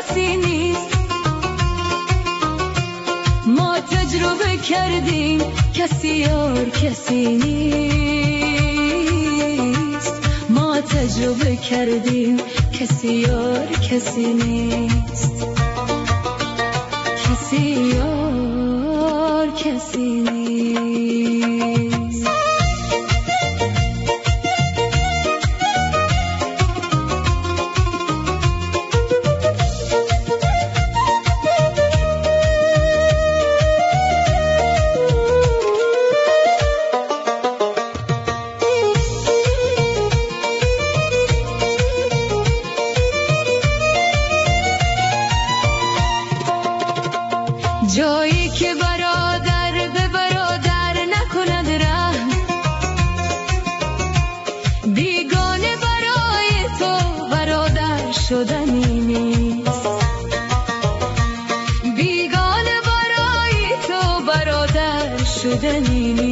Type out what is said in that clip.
کسی نیست. ما تجربه کردیم کسی یار کسی نیست. ما تجربه کردیم کسی یار کسی نیست. کسی یار کسی نیست. جایی که برادر به برادر نکند رحم، بیگانه برای تو برادر شدنی نیست. بیگانه برای تو برادر شدنی نیست.